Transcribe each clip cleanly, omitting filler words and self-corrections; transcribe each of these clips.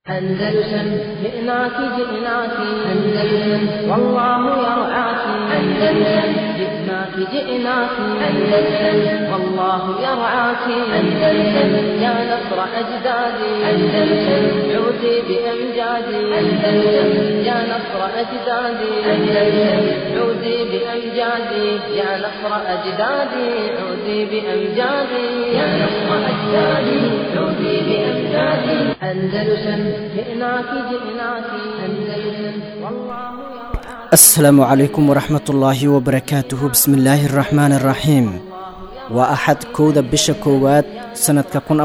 أندلسن جئناك جئناك أندلسن والله يرعاك أندلسن جئناك جئناك أندلسن والله يرعاك أندلسن يا نصر أجدادي أندلسن عودي بأمجادي أندلسن يا نصر أجدادي أندلسن عودي بأمجادي يا نصر أجدادي عودي بأمجادي يا نصر أجدادي عودي بأمجادي أندلسن جئناك جئناك أندلسن والله السلام عليكم ورحمة الله وبركاته بسم الله الرحمن الرحيم وأحد كودا بشا كواد سنة كون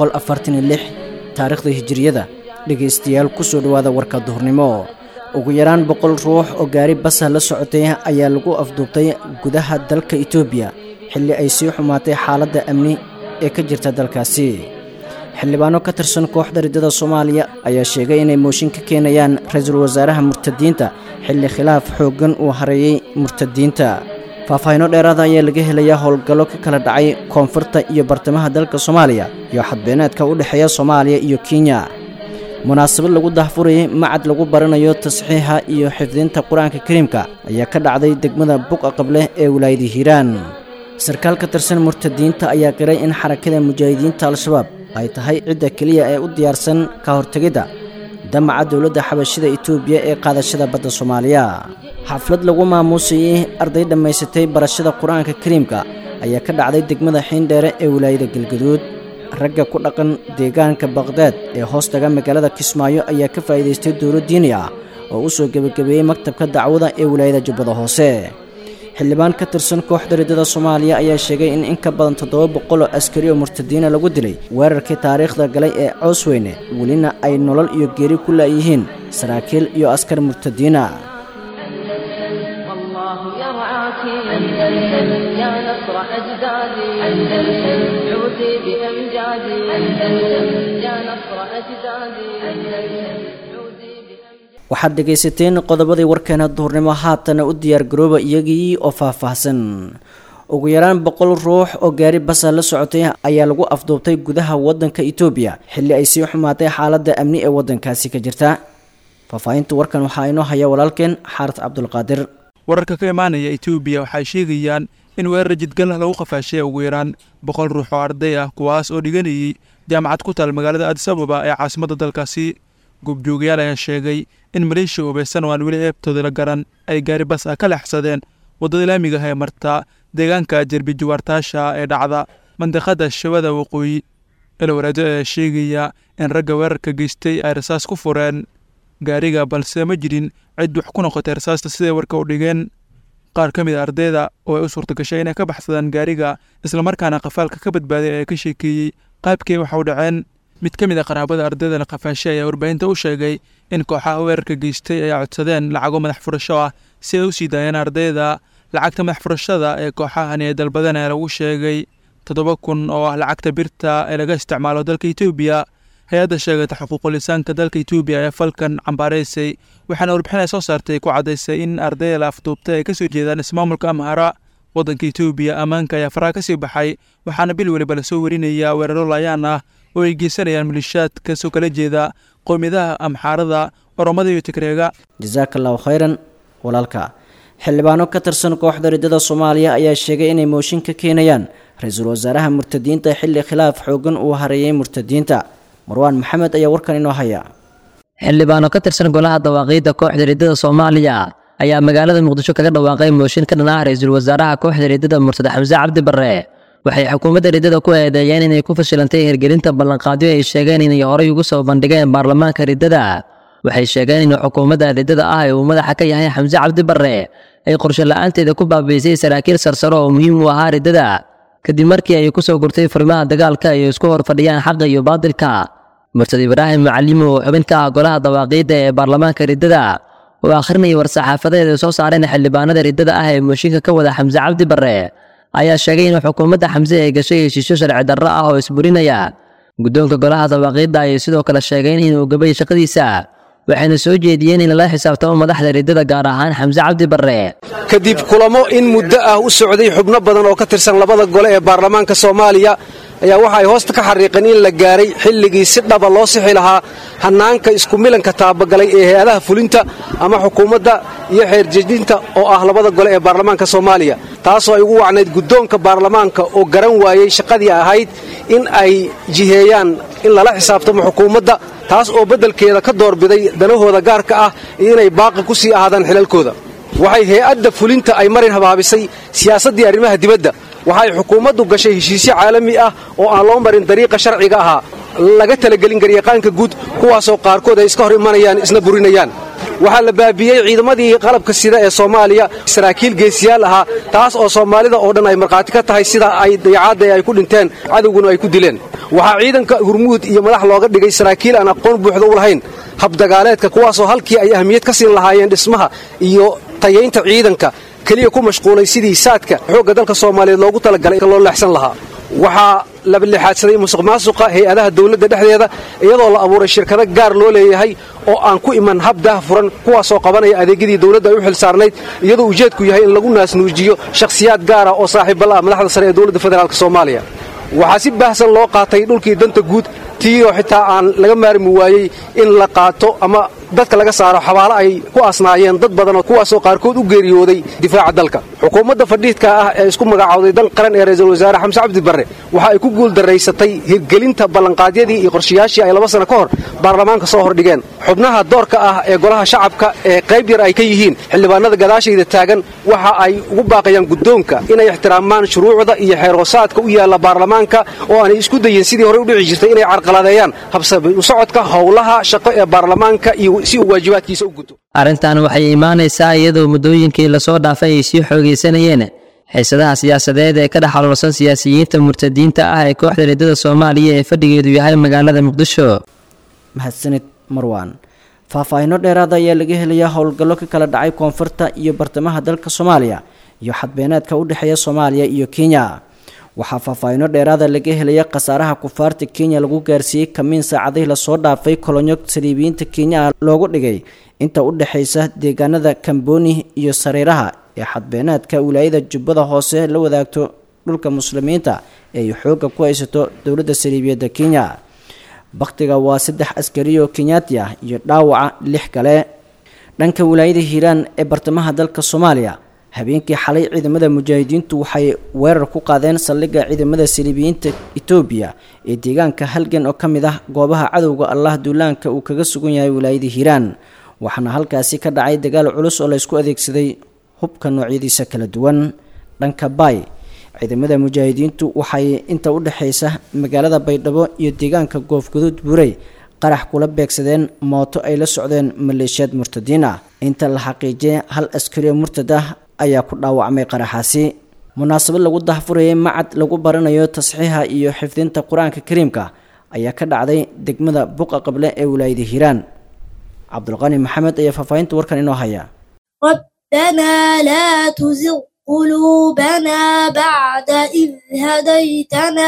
446 تاريخ هجرية dhegeystayaal kusoo dhawaada warka duhurnimo ugu yaraan 100 ruux oo gaari bas la socotay ayaa lagu afduubtay gudaha dalka Itoobiya xilli ay sii xumaatay xaaladda amni ee ka jirta dalkaasi xildhibaano ka tirsan kooxda ridada Soomaaliya ayaa sheegay inay mooshin ka keenayaan ra'iisul wasaaraha murtadiinta xilli khilaaf xoogan uu hareeyay murtadiinta faahfaahinno dheeraad ah ayaa laga helayaa howlgallo ka kala dhacay koonfurta iyo bartamaha dalka Soomaaliya iyo xadbeenaadka u dhaxeeya Soomaaliya iyo Kenya munaasabad lagu dahfurayay macad lagu baranayo tasxiixa iyo xifdinta quraanka kariimka ayaa ka dhacday degmada Buqa Qable ee wilaayada Hiiraan sarkaal ka tirsan murtadiinta ayaa qiray in xarakada mujaahidiinta al-shabaab ay tahay cidda kaliya ee u diyaarsan ka hortagida damaca dawladda xabashida Itoobiya ee qaadashada badda Soomaaliya xaflad lagu maamuusay arday dhameysatay barashada quraanka kariimka ayaa ka dhacday degmada Xiindheere ee wilaayada Galgaduud ragga ku dhaqan deegaanka Baghdad ee hoostaga magaalada Kismaayo ayaa ka faa'iideystay dowlad diini ah oo u soo gabagabeeyay maktabka dacwada ee wilaayada Jubbada Hoose xildhibaan ka tirsan kooxda ridada Soomaaliya ayaa sheegay in ka badan 700 askari oo murtadiin lagu dilay weerarkii taariikhda galay ee Coosweyne walina ay nolol iyo geeri ku leeyihiin saraakiil iyo askar murtadiin ah أندلسن يا نصر أجدادي أندلسن عودي بأمجادي أندلسن يا نصر أجدادي أندلسن عودي بأمجادي waxaad dhageysateen qodobadii warkeena duhurnimo haatan u diyaar garooba iyagii oo faahfaahsan ugu yaraan 100 ruux oo gaari bas la socotay ayaa lagu afduubtay gudaha wadanka Itoobiya xilli ay sii xumaatay xaaladda amni ee wadankaasi ka jirta faahfaahinta warkan waxa inoo haya walaalkeen Xaarad Cabdulqaadir wararka ka imaanaya Itoobiya waxay sheegayaan in weerar jidgal lagu qafaashay ugu yaraan 100 ruux oo arday ah kuwaas oo dhiganayay jaamacad ku taal magaalada Addis Ababa ee caasimadda dalkaasi gubjoogayaal ayaa sheegay in maleeshiya ubaysan oo aan weli eebtooda la garan ay gaari bas ah ka leexsadeen wadada laamiga ah ee marta deegaanka Jarbi Juwartaasha ee dhacda mandaqada Shawada Waqooyi ilwaraado ayaa sheegaya in ragga weerarka geystay ay rasaas ku fureen gaariga balse ma jirin cid wax ku noqotay rasaasta sida warka u dhigeen qaar ka mid ah ardayda oo ay u suurtagashay inay ka baxsadaan gaariga isla markaana qafaalka ka badbaaday ee ka sheekeeyay qaabkii waxa u dhaceen mid ka mid ah qaraabada ardayda la qafaashay ayaa warbaahinta u sheegay in kooxaha weerarka geystay ay codsadeen lacago madax furasho ah si ay u sii daayeen ardayda lacagta madax furashada ee kooxahani ay dalbadeen ayaa lagu sheegay 7,000 oo ah lacagta birta ee laga isticmaalo dalka Itoobiya hay'adda sheegata xuquuqul insaanka dalka Itoobiya ayaa falkan cambaareysay waxaana warbixin soo saartay ku cadeysay in ardayda la afduubtay ay ka soo jeedaan ismaamulka Amhara wadanka Itoobiya amaanka ayaa faraha ka sii baxay waxaana bil waliba la soo warinaya weeraro laayaan ah oo ay geysanayaan milishaad ka soo kala jeeda qowmiyadaha Amharada Oromada iyo Tigreega jazakallahu khayran walaalka xildhibaano ka tirsan kooxda ridada Soomaaliya ayaa sheegay inay mooshin ka keenayaan ra'iisul wasaaraha murtadiinta xilli khilaaf xoogan uu hareeyay murtadiinta Marwan Maxamed ayaa warkan inoo haya xildhibaano ka tirsan golaha dawaaqiidda kooxda ridada Soomaaliya ayaa magaalada Muqdisho kaga dhawaaqay mooshin ka dhanaa ra'iisul wasaaraha kooxda ridada Murtada Xamse Cabdi Barre waxay xukuumadda ridada ku eedeeyeen inay ku fashilantay hirgelinta ballanqaadyo ay sheegeen inay horey ugu soo bandhigeen baarlamaanka ridada waxay sheegeen in xukuumadda ridada ah uu madaxa ka yahay Xamse Cabdi Barre ay qorshe la'aanteeda ku baabiisay saraakiil sarsaro oo muhiim u ah ridada kadib markii ay ku soo gurtay fariimaha dagaalka ay isku hor fadhiyaan xaqqa iyo baadilka Murtada Ibraahim Macallim oo xubin ka ah golaha dawaaqiidda ee baarlamaanka ridada oo akhrinay war saxaafadeed soo saareen xildhibaanada ridada ah ee mooshinka ka wada Xamse Cabdi Barre ayaa sheegay in xukuumadda Xamse ay gashay heshiisyo sharci darro ah oo isburinaya guddoonka golaha dawaaqiidda ay sidoo kale sheegeen in uu gabay shaqadiisa waxayna soo jeediyeen in la xisaabtamo madaxda ridada gaar ahaan Xamse Cabdi Barre kadib kulamo in muddo ah u socday xubno badan oo ka tirsan labada gole ee baarlamaanka Soomaaliya ayaa waxa ay hoosta ka xariiqeen in la gaaray xilligii si dhaba loo sixi lahaa hanaanka isku milanka taabagalay ee hay'adaha fulinta ama xukuumadda iyo xeerjejinta oo ah labada gole ee baarlamaanka Soomaaliya taasoo ay ugu wacnayd guddoonka baarlamaanka oo garan waayay shaqadii ahayd in ay jiheeyaan in lala xisaabtamo xukuumadda taas oo beddelkeeda ka doorbiday danahooda gaarka ah inay baaqi ku sii ahaadaan xilalkooda waxay hay'adda fulinta ay marin habaabisay siyaasaddii arrimaha dibadda waxay xukuumaddu gashay heshiisyo caalami ah oo aan loo marin dariiqa sharciga ahaa laga talagelin garyaqaanka guud kuwaasoo qaarkood ay iska hor imanayaan isna burinayaan waxaa la baabiyey ciidamadii qalabka sida ee Soomaaliya saraakiil geesiyaal ahaa taas oo Soomaalida oo dhan ay marqaati ka tahay sida ay dayacaad ay ku dhinteen cadawguna ay ku dileen waxaa ciidanka Hurmuud iyo madax looga dhigay saraakiil aan aqoon buuxda u lahayn habdagaaleedka kuwaasoo halkii ay ahmiyad ka siin lahaayeen dhismaha iyo tayeynta ciidanka kaliya ku mashquulay sidii saadka xoogga dalka Soomaaliyeed loogu talagalay in loo leexsan lahaa waxaa la bilixaadsaday musuqmaasuqa hay'adaha dawladda dhexdeeda iyadoo la abuuray shirkado gaar loo leeyahay oo aan ku iman hab daahfuran kuwaasoo qabanaya adeegyadii dawladda ay u xilsaarnayd iyadoo ujeedku yahay in lagu naasnuujiyo shakhsiyaad gaar ah oo saaxiibo la ah madaxda sare ee dawladda federaalka Soomaaliya waxaa si baahsan loo qaatay dhulkii danta guud tiyo xitaa aan laga maarmi waayay in la qaato ama dadka laga saaro xabaalo ay ku asnaayeen dad badan oo kuwaasoo qaarkood u geeriyooday difaaca dalka xukuumadda fadhiidka ah ee isku magacaawday dan qaran ee ra'iisul wasaare Xamse Cabdi Barre waxa ay ku guul daraysatay hirgelinta ballanqaadyadii iyo qorshayaashii ay 2 sano ka hor baarlamaanka soo hordhigeen xubnaha doorka ah ee golaha shacabka ee qayb yar ay ka yihiin xildhibaanada gadaashayda taagan waxa ay ugu baaqayaan guddoonka inay ixtiraamaan shuruucda iyo xeeroosaadka u yaala baarlamaanka oo aanay isku dayin sidii hore u dhici jirtay inay carqaladeeyaan habsami u socodka howlaha shaqo ee baarlamaanka iyo si uu waajibaadkiisa u guto arrintan waxay imaanaysaa iyadoo muddooyinkii la soo dhaafay ay sii xoogeysanayeen xiisadaha siyaasadeed ee ka dhex xaloolsan siyaasiyiinta murtadiinta ah ee kooxda riddada Soomaaliya ee fadhigeedu yahay magaalada Muqdisho mahadsanid Marwan faahfaahinno dheeraad ah ayaa laga helayaa howlgallo ka kala dhacay koonfurta iyo bartamaha dalka Soomaaliya iyo xadbeenaadka u dhexeeya Soomaaliya iyo Kenya waxaa faahfaahinno dheeraada laga helaya khasaaraha kufaarta Kenya lagu gaarsiiyay kamiin saacadihii la soo dhaafay kolonyo saliibiyiinta Kenya loogu dhigay inta u dhaxaysa deegaanada Kamboni iyo Sareeraha ee xadbeenaadka wilaayada Jubbada Hoose la wadaagto dhulka muslimiinta ee xoogga ku haysato dawladda saliibiyada Kenya baqtiga waa 3 askari oo Kenyaati ah iyo dhaawaca 6 kale dhanka wilaayada Hiiraan ee bartamaha dalka Soomaaliya habeenkii xalay ciidamada mujaahidiintu waxay weerar ku qaadeen saldhigga ciidamada saliibiyiinta Itoobiya ee deegaanka halgan oo kamid ah goobaha cadowga Allah duulaanka uu kaga sugan yahay wilaayada Hiiraan waxaana halkaasi ka dhacay dagaal culus oo la isku adeegsaday hubka noocyadiisa kala duwan dhanka Bay ciidamada mujaahidiintu waxay inta u dhaxaysa magaalada Baydhabo iyo deegaanka Goofguduud Buurey qarax kula beegsadeen mooto ay la socdeen maleeshiyad murtadiin ah inta la xaqiijiyay hal askari murtad ah ayaa ku dhaawacmay qaraxaasi munaasabad lagu dahfurayay macad lagu baranayo tasxiixa iyo xifdinta Quraanka Kariimka ayaa ka dhacday degmada Buqa Qable ee wilaayada Hiiraan Cabdulqani Maxamed ayaa faafahinta warkan inoo haya ربنا لا تزغ قلوبنا بعد إذ هديتنا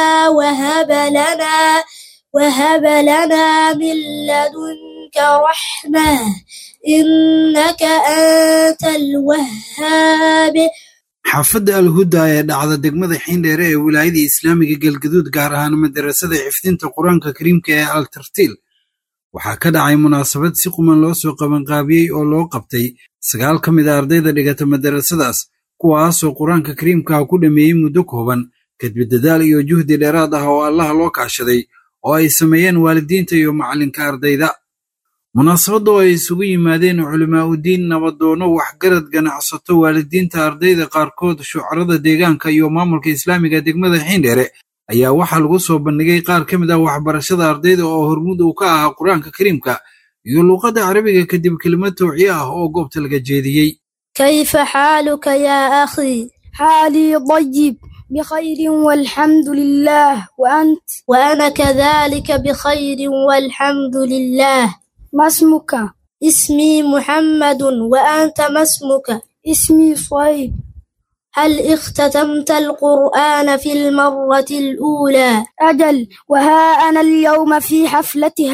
وهب لنا من لدنك رحمة إنك أنت الوهاب xaafadda alhuda ee dhacda degmada xiindheere ee wilaayada islaamiga galgaduud gaar ahaan madarasada xifdinta qur-aanka kariimka ee al-tartiil waxaa ka dhacay munaasabad si quman loo soo qabanqaabiyey oo loo qabtay 9 ka mid a ardayda dhigata madarasadaas kuwaasoo qur-aanka kariimka ku dhameeyey muddo kooban kadib dadaal iyo juhdi dheeraad ah oo Allah loo kaashaday oo ay sameeyeen waalidiinta iyo macalinka ardayda munaasabadda ay isugu yimaadeen culimaa u diin nabadoono waxgarad ganacsato waalidiinta ardayda qaarkood shucarada deegaanka iyo maamulka islaamiga degmada xiindheere ayaa waxaa lagu soo bandhigay qaar ka mid ah waxbarashada ardayda oo hormuud u ka ahaa qur-aanka kariimka iyo luqadda carabiga kadib kelimad tawciye ah oo goobta laga jeediyey كيف حالك يا أخي؟ حالي طيب بخير والحمد لله وأنت؟ وأنا كذلك بخير والحمد لله ما اسمك؟ اسمي محمد وأنت ما اسمك؟ اسمي صيب هل اختتمت القرآن في المرة الأولى؟ أجل وها أنا اليوم في حفلتها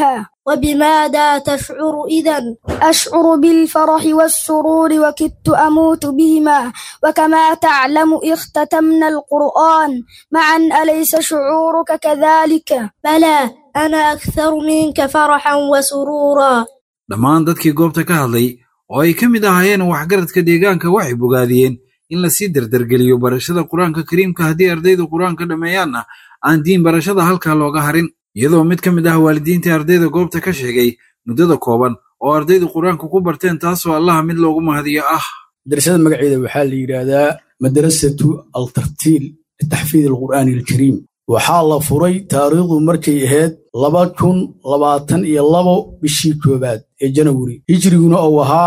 وبماذا تشعر إذن؟ أشعر بالفرح والسرور وكدت أموت بهما، وكما تعلم اختتمنا القرآن معا، أليس شعورك كذلك؟ بلى، أنا أكثر منك فرحا وسرورا. dhammaan dadkii goobta ka hadlay oo ay ka mid ahaayeen waxgaradka deegaanka waxay bogaadiyeen in la sii dardargeliyo barashada qur-aanka kariimka haddii ardaydu qur-aanka dhammeeyaanna aan diin barashada halkaa looga harin, iyadoo mid ka mid ah waalidiinta ardayda goobta ka sheegay muddada kooban oo ardaydu qur-aanka ku barteen taasoo allaha mid loogu mahadiyo ah. madrasada magaceeda waxaa la yidhaahdaa madrasatu altartiil litaxfiid alqur'aani alkariim. waxaa la furay taariikhdu markay ahayd 2022 bishii koowaad ee janawari, hijriguna uu ahaa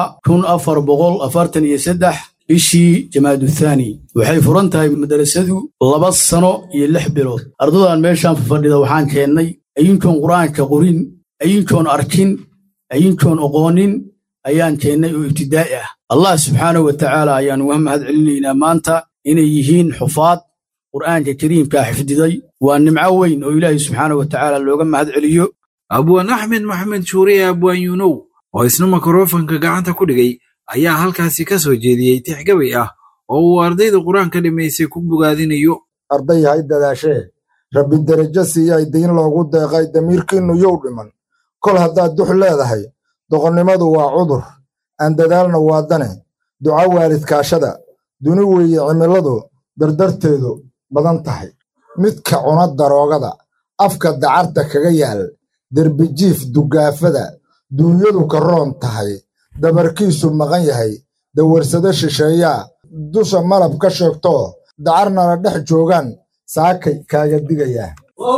1443 bishii jamaadu thaani. waxay furan tahay madrasadu 2 sano iyo 6 bilood. ardadan meeshaan fadhida waxaan keennay ayinkoon qur'aanka qorin, ayinkoon arkin, ayinkoon aqoonin ayaan keennay oo ibtidaa'i ah. allah subxaanahu wa tacaala ayaan uga mahad celinaynaa maanta inay yihiin xufaad qur'aanka kariimka xifdiday. waa nimco weyn oo ilaahay subxaanahu wa tacaala looga mahad celiyo. abwaan axmed maxamed shuuriye abwaan yuunow oo isna mikrofonka gacanta ku dhigay ayaa halkaasi ka soo jeediyey tixgabay ah oo uu ardayda qur-aanka dhammaysay ku bogaadinayo. arday hay dadaashee rabbi derajo siiyay diin loogu deeqay damiirkiinnu yow dhiman, kol haddaad dux leedahay doqonnimadu waa cudur, aan dadaalna waa dane, duca waalidkaashada, duni weeye cimiladu dardarteedu badan tahay. midka cuna daroogada afka dacarta kaga yaal, derbijiif dugaafada duunyadu ka roon tahay, dabarkiisu maqan yahay, dawarsado shisheeyaa dusha malab ka sheegtoo dacarnana dhex joogaan saakay kaaga digayaa.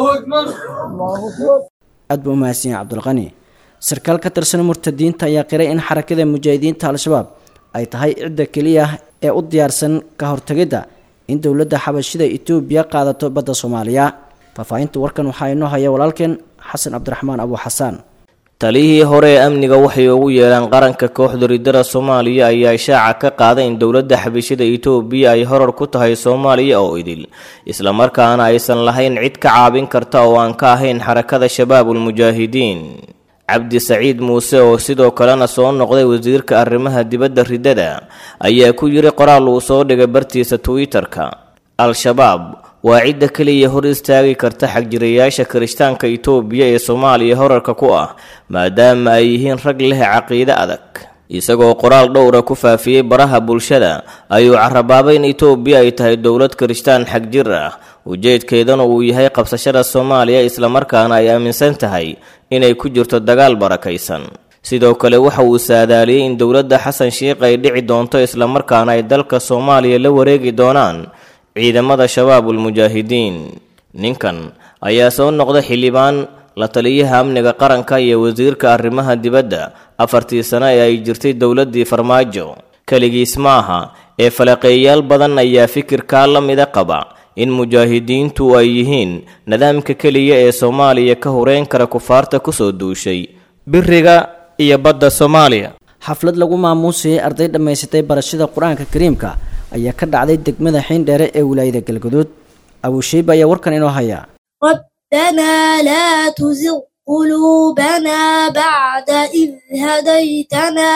aad buu umahadsan yahay cabdulqani. sarkaal ka tirsan murtadiinta ayaa qiray in xarakada mujaahidiinta al-shabaab ay tahay cidda keliya ee u diyaarsan ka hortagidda in dowladda xabashida Itoobiya qaadato badda Soomaaliya. faahfaahinta warkan waxaa inoo haya walaalkeen xasan cabdiraxmaan abu xasaan. taliyihii hore ee amniga waxay ugu yeelaan qaranka kooxda riddada Soomaaliya ayaa ishaaca ka qaaday in dowladda xabashida Itoobiya ay horar ku tahay Soomaaliya oo idil, isla markaana aysan lahayn cid ka caabin karta oo aan ka ahayn xarakada shabaabul mujaahidiin. cabdi saciid muuse oo sidoo kalena soo noqday wasiirka arrimaha dibadda riddada ayaa ku yiri qoraal uu soo dhigay bartiisa Twitter-ka, al-shabaab waa cidda kaliya hor istaagi karta xagjirayaasha kirishtaanka Itoobiya ee Soomaaliya horarka ku ah, maadaama ay yihiin rag leh caqiide adag. isagoo qoraal dhowra ku faafiyey baraha bulshada ayuu carabaabay in Itoobiya ay tahay dowlad kirishtaan xagjir ah, ujeedkeedana uu yahay qabsashada Soomaaliya isla markaana ay aaminsan tahay inay ku jirto dagaal barakaysan. sidoo kale waxa uu saadaaliyey in dowladda Xasan Sheikh ay dhici doonto isla markaana ay dalka Soomaaliya la wareegi doonaan ciidamada shabaabul mujaahidiin. ninkan ayaa soo noqday xildhibaan, la taliyaha amniga qaranka iyo wasiirka arrimaha dibadda 4 sano ee ay jirtay dowladdii Farmaajo. kaligiis maaha ee falaqeeyaal badan ayaa fikirka la mid qaba in mujaahidiintu ay yihiin nidaamka kaliya ee Soomaaliya ka horeyn kara kufaarta ku soo duushay biriga iyo badda Soomaaliya. xaflad lagu maamuusay arday dhamaysatay barashada qur-aanka kariimka ayaa ka dhacday degmada Xiindheere ee wilaayada Galgaduud. Abu Shayba ayaa warkan inoo haya. ربنا لا تزغ قلوبنا بعد إذ هديتنا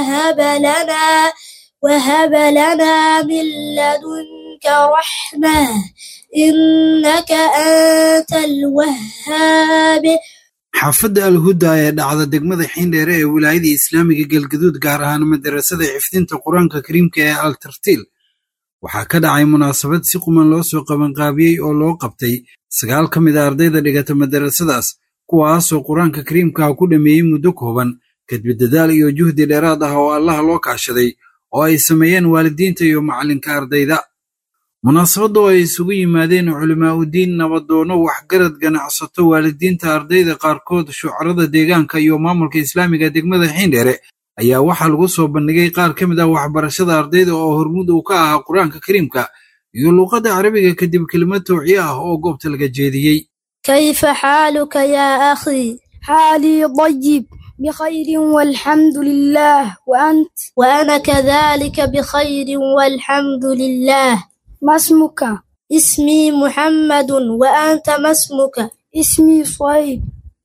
وهب لنا من لدنك رحمة إنك أنت الوهاب. xaafadda alhuda ee dhacda degmada Xiindheere ee wilaayada islaamiga Galgaduud gaar ahaan madrasada xifdinta qur-aanka kariimka ee al-tartiil waxaa ka dhacay munaasabad si quman loo soo qabanqaabiyey oo loo qabtay 9 ka mid ah ardayda dhigata madrasadaas, kuwaasoo qur-aanka kariimka ku dhameeyey muddo kooban kadib dadaal iyo juhdi dheeraad ah oo Allah loo kaashaday oo ay sameeyeen waalidiinta iyo macalinka ardayda. munaasabadda oo ay isugu yimaadeen culamaa u diin, nabadoono, waxgarad, ganacsato, waalidiinta ardayda qaarkood, shucarada deegaanka iyo maamulka islaamiga degmada Xiindheere ayaa waxaa lagu soo bandhigay qaar ka mid ah waxbarashada ardayda oo hormuud u ka ahaa qur-aanka kariimka iyo luqadda carabiga kadib kelimad tawciye ah oo goobta laga jeediyey. كيف حالك يا أخي؟ حالي طيب بخير والحمد لله، وأنت؟ وأنا كذلك بخير والحمد لله. ما اسمك؟ اسمي محمد، وأنت ما اسمك؟ اسمي صهيب.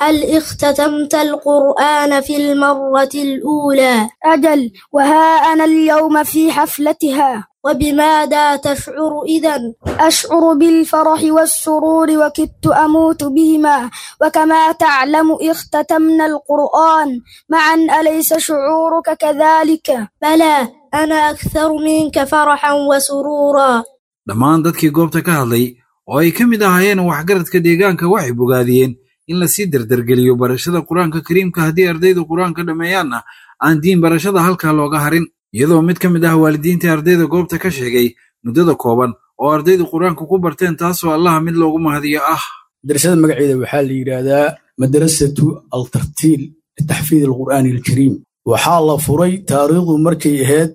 هل اختتمت القرآن في المرة الأولى؟ أجل، وها أنا اليوم في حفلتها. وبماذا تشعر إذن؟ أشعر بالفرح والسرور وكدت أموت بهما، وكما تعلم اختتمنا القرآن معا، أليس شعورك كذلك؟ بلى، أنا أكثر منك فرحا وسرورا. dhammaan dadkii goobta ka hadlay oo ay ka mid ahaayeen waxgaradka deegaanka waxay bogaadiyeen in la sii dardargeliyo barashada quraanka kariimka haddii ardaydu quraanka dhameeyaanna aan diin barashada halkaa looga harin, iyadoo mid ka mid ah waalidiinta ardayda goobta ka sheegay muddada kooban oo ardaydu quraanka ku barteen taasoo allaha mid loogu mahadiyo ah. madrasada magaceeda waxaa la yidhaahdaa madrasatu altartiil litaxfiid alqur'aani alkariim. waxaa la furay taariikhdu markay ahayd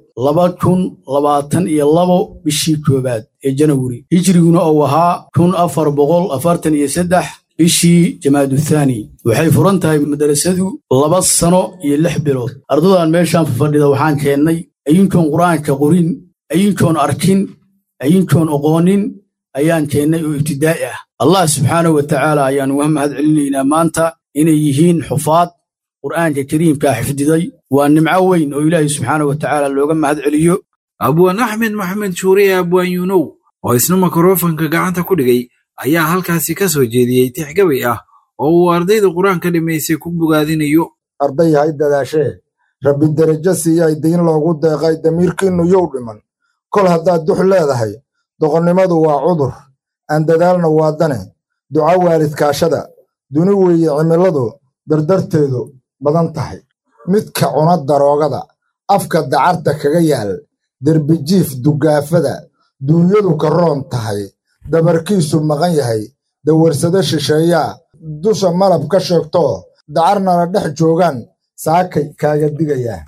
2022 bishii koowaad ee Janawari, hijriguna uu ahaa 1443 bishii Jamaadu Thaani. waxay furan tahay madrasadu 2 sano iyo 6 bilood. ardaydan meeshaan fadhida waxaan keennay ayinkoon quraanka qorin, ayinkoon arkin, ayinkoon aqoonin ayaan keennay oo ibtidaa'i ah. allah subxaanahu wa ta'aala ayaan uga mahad celinaynaa maanta inay yihiin xufaad qur'aanka kariimka xifdiday. waa nimco weyn oo ilaahay subxaanahu wa ta'aala looga mahad celiyo. abwaan axmed maxamed shuuriye abwaan yunow oo isna makrofanka gacanta ku dhigay ayaa halkaasi ka soo jeediyey tixgabay ah oo uu ardayda quraanka dhimaysay ku bogaadinayo. arday hay dadaashee rabbi darajo siiyay diin loogu deeqay damiirkiinnu yow dhiman, kol haddaad dux leedahay doqonnimadu waa cudur, aan dadaalna waa dane, duca waalidkaashada, duni weeye cimiladu dardarteedu badan tahay, midka cuna daroogada afka dacarta kaga yaal, derbijiif dugaafada duunyadu ka roon tahay, dabarkiisu maqan yahay, dawarsado shisheeyaa dusha malab ka sheegtoo dacarnala dhex joogaan saakay kaaga digayaa.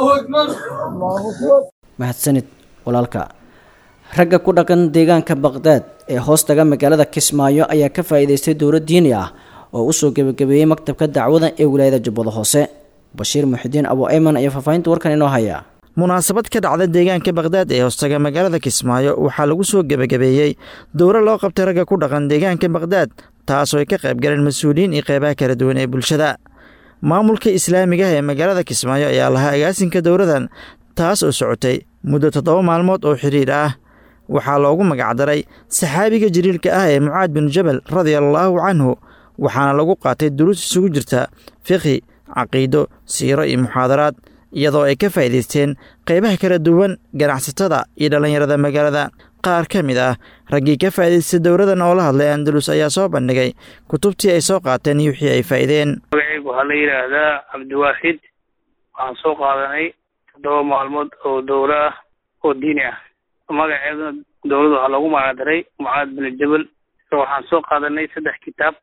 mahadsanid walaalka. ragga ku dhaqan deegaanka baqdaad ee hoostaga magaalada kismaayo ayaa ka faa'iidaystay dowlad diini ah oo u soo gebagabeeyey maktabka dacwada ee wilaayada jubbada hoose. bashiir muxidiin abu ayman ayaa faahfaahinta warkan inoo haya. munaasabad ka dhacda deegaanka baqdaad ee hoostaga magaalada kismaayo waxaa lagu soo gebagabeeyey dowro loo qabtay ragga ku dhaqan deegaanka baqdaad, taasoo ay ka qayb galeen mas-uuliyiin iyo qeybaha kala duwan ee bulshada. maamulka islaamiga ee magaalada kismaayo ayaa lahaa agaasinka dowradan, taas oo socotay muddo 7 maalmood oo xiriir ah. waxaa loogu magacdaray saxaabiga jaliilka ah ee mucaad binu jabal radiallaahu canhu, waxaana lagu qaatay duruus isugu jirta fiqhi, caqiido, siiro iyo muxaadaraad, iyadoo ay ka faa'iidaysteen qaybaha kala duwan ganacsatada iyo dhallinyarada magaalada. qaar ka mid ah raggii ka faa'iidaystay dowradan oo la hadlay andalus ayaa soo bandhigay kutubtii ay soo qaateen iyo wixii ay faa'iideen. magacaygu waxaa la yidhaahdaa cabdiwaaxid. waxaan soo qaadanay 7 maalmood oo dowro ah oo diini ah. magaceeduna dowladda waxaa loogu magacdaray mucaad bin jabal. waxaan soo qaadanay 3 kitaab: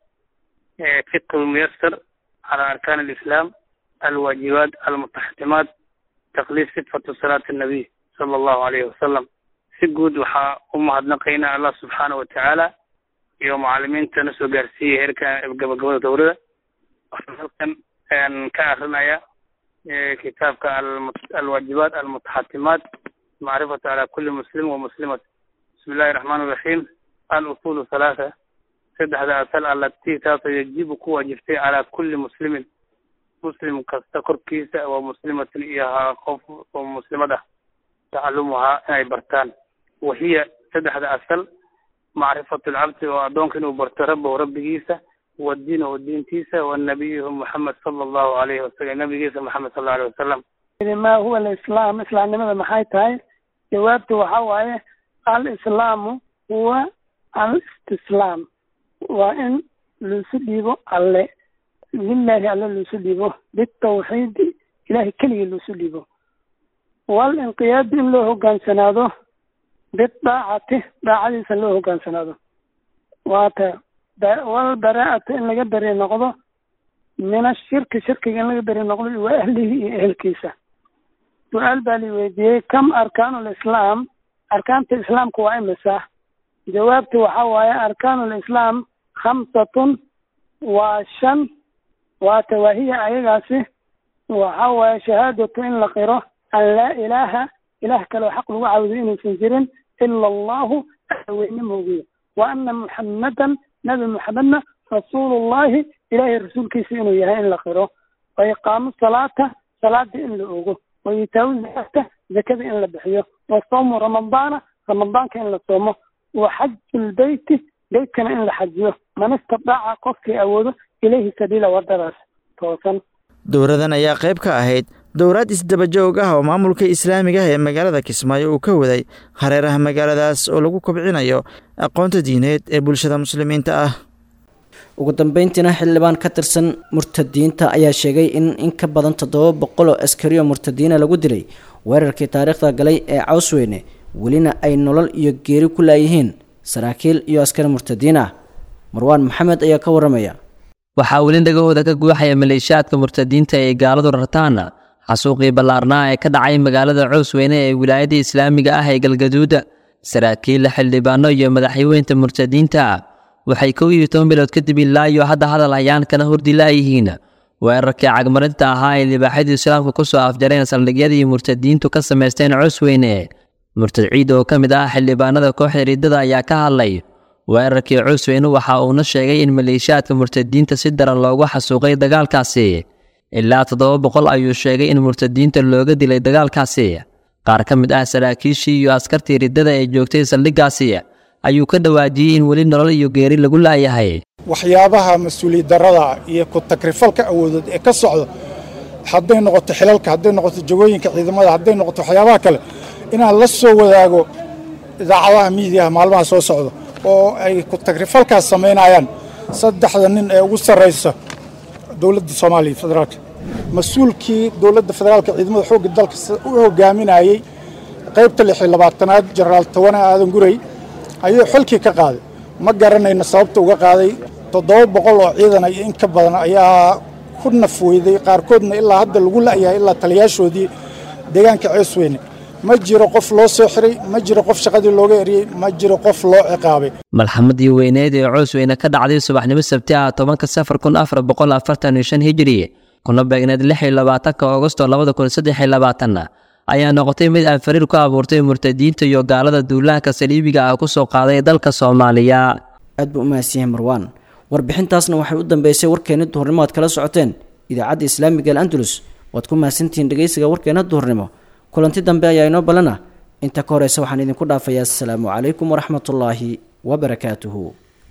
fiqh almuyassar calaa arkaan alislaam, alwaajibaat almutaxatimaat, taqliid sifatu salaati annabiy sala allahu calayhi wasalam. si guud waxaa u mahadnaqaynaa allah subxaana wa tacaala iyo macalimiintana soo gaarsiiyey heerka gabagabada dowladda. waxaan halkan ka akrinaya kitaabka alwaajibaat almutaxatimaat macrifatu calaa kulli muslim wa muslimat. bismi illahi raxmaan iraxiim. al-usuulu 3 saddexda asal allatii taasoo yajibu ku waajibtay calaa kulli muslimin muslim kasta korkiisa waa muslimatin iyo qof oo muslimad ah tacalumuhaa inay bartaan. wahiya saddexda asal macrifatu alcabdi oo addoonka inuu barto rabbahu rabbigiisa, wadiinahu diintiisa, wanabiyuhu muxamed sala allahu calayhi wasalam nabigiisa maxamed sal allahu alayhi wasalam. ma huwa alislaam, islaamnimada maxay tahay? jawaabtu waxaa waaye alislaamu huwa alistislaam, waa in loosu dhiibo alle, lilaahi alle loosu dhiibo, bitawxiidi ilaahay keligii loosu dhiibo, walinqiyaadi in loo hogaansanaado, bidaacati daacadiisa loo hogaansanaado, waata walbaraa'ati in laga beri noqdo, min ashirki shirkiga in laga beri noqdo, wa ahlihi iyo ehelkiisa. su-aal baa li weydiiyey kam arkaanu lislaam, arkaanta islaamka waa imisa? jawaabtu waxaa waaye arkaanu lislaam 5 waa 5. waata wahiya ayagaasi waxaa waaye shahaadatu in la qiro an laa ilaaha ilaah kaloo xaq lagu caabudo inuusan jirin ila allahu weyne moogiyo, wa ana muxammadan nabi muxamedna rasuulullahi ilaahay rasuulkiisa inuu yahay in la qiro wa iqaamu salaata salaada in la ogo wa iitaawu zakata zakada in la bixiyo wa sawmu ramadaanka in la soomo wa xajulbeyti beytkana in la xajiyo man istadaaca qofkii awoodo ilayhi sabiila wadadaas toosan. dowradan ayaa qayb ka ahayd dowraad isdabajoog ah oo maamulka islaamiga ah ee magaalada Kismaayo uu ka waday hareeraha magaaladaas oo lagu kobcinayo aqoonta diineed ee bulshada muslimiinta ah. ugu dambeyntiina xildhibaan ka tirsan murtadiinta ayaa sheegay in ka badan 700 oo askari oo murtadiina lagu dilay weerarkii taariikhda galay ee Cawsweyne welina ay nolol iyo geeri ku laayihiin saraakiil iyo askari murtadiin ah. Marwaan Maxamed ayaa ka waramaya. waxaa weli dhagahooda ka guuxaya maleeshiyaadka murtadiinta ee gaaladu rartaan xasuuqii ballaarnaa ee ka dhacay magaalada Cawsweyne ee wilaayada islaamiga ah ee Galgaduud. saraakiil xildhibaano iyo madaxweynaha murtadiinta waxay 12 bilood kadib ilaa iyo hadda hadal hayaan kana hordilaayihiin weerarkii cagmarinta ahaa ee libaaxada islaamka ku soo afjareen saldhigyadii murtadiintu ka sameysteen Cawsweyne. murtad ciid oo ka mid ah xildhibaanada kooxda riddada ayaa ka hadlay weerarkii Cawsweyne waxa uuna sheegay in maleeshiyaadka murtadiinta si daran loogu xasuuqay dagaalkaasi. ilaa 700 ayuu sheegay in murtadiinta looga dilay dagaalkaasi. qaar ka mid ah saraakiishii iyo askartii riddada ee joogtay saldhiggaasi ayuu ka dhawaajiyay in weli nolol iyo geeri lagu laayahay. waxyaabaha mas'uuliyad darrada iyo ku takrifalka awoodeed ee ka socdo hadday noqoto xilalka, hadday noqoto jagooyinka ciidamada, hadday noqoto waxyaabaha kale inaan la soo wadaago idaacadaha miidiyaha maalmaha soo socdo oo ay ku takrifalkaas samaynayaan 3 nin ee ugu sarreysa dowladda Soomaaliya federaalka. mas-uulkii dowladda federaalka ciidamada xoogga dalka u hogaaminayay qaybta 26aad Jenaraal Tawane Aadan Guray ayuu xilkii ka qaaday. ma garanayna sababta uga qaaday. 700 oo ciidan ay in ka badan ayaa ku nafweyday, qaarkoodna ilaa hadda lagu laayahay ilaa taliyaashoodii deegaanka Cawsweyne. ma jiro qof loo soo xiray, ma jiro qof shaqadii looga eriyay, ma jiro qof loo ciqaabay. malxamadii weyneed ee Cawsweyne ka dhacday subaxnimo Sabti ah 10 Safar 1445 Hijri kuna beegneed 26 Agoosto 2023 ayaa noqotay mid aan fariir ku abuurtay murtadiinta iyo gaalada duulaanka saliibiga ah ku soo qaaday dalka Soomaaliya. aad buu maasiin Marwaan. warbixintaasna waxay u dambeysay warkeena duhurnimo aad kala socoteen idaacadda Islaamiga Al-Andalus. waad ku maasantiin dhageysiga warkeena duhurnimo. kulanti dambe ayaa inoo balana inta ka horeysa waxaan idinku dhaafayaa assalaamu calaykum waraxmatullaahi wabarakaatuhu.